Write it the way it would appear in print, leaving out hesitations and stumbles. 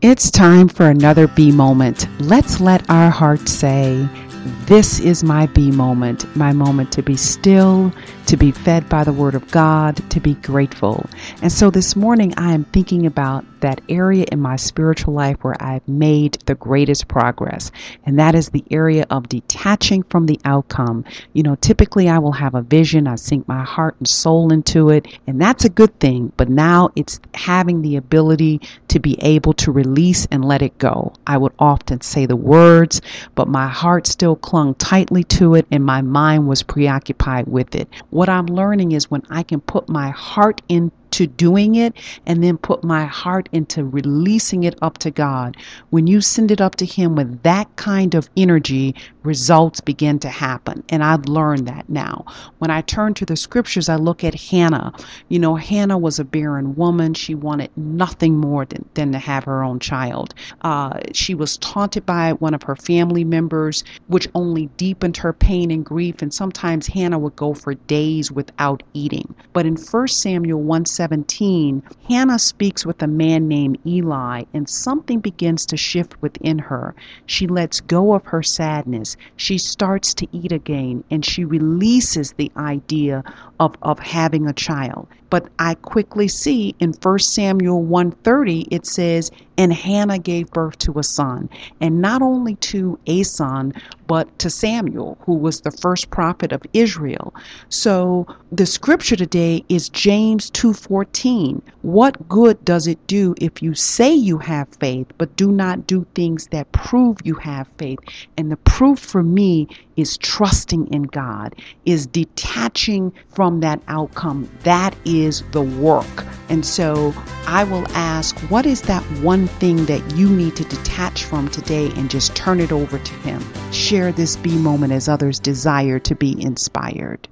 It's time for another B moment. Let's let our heart say, this is my B moment, my moment to be still, to be fed by the Word of God, to be grateful. And so this morning I am thinking about that area in my spiritual life where I've made the greatest progress. And that is the area of detaching from the outcome. Typically I will have a vision, I sink my heart and soul into it, and that's a good thing. But now it's having the ability to be able to release and let it go. I would often say the words, but my heart still clung tightly to it and my mind was preoccupied with it. What I'm learning is when I can put my heart into doing it and then put my heart into releasing it up to God. When you send it up to Him with that kind of energy, results begin to happen. And I've learned that now. When I turn to the scriptures, I look at Hannah. Hannah was a barren woman. She wanted nothing more than to have her own child. She was taunted by one of her family members, which only deepened her pain and grief. And sometimes Hannah would go for days without eating. But in 1 Samuel 1:17, Hannah speaks with a man named Eli, and something begins to shift within her. She lets go of her sadness. She starts to eat again, and she releases the idea of having a child. But I quickly see in 1 Samuel 1:30, it says, and Hannah gave birth to a son, and not only to a son, but to Samuel, who was the first prophet of Israel. So the scripture today is James 2:14. What good does it do if you say you have faith, but do not do things that prove you have faith? And the proof for me is trusting in God, is detaching from that outcome. That is the work. And so I will ask, what is that one thing that you need to detach from today and just turn it over to Him? Share this B moment as others desire to be inspired.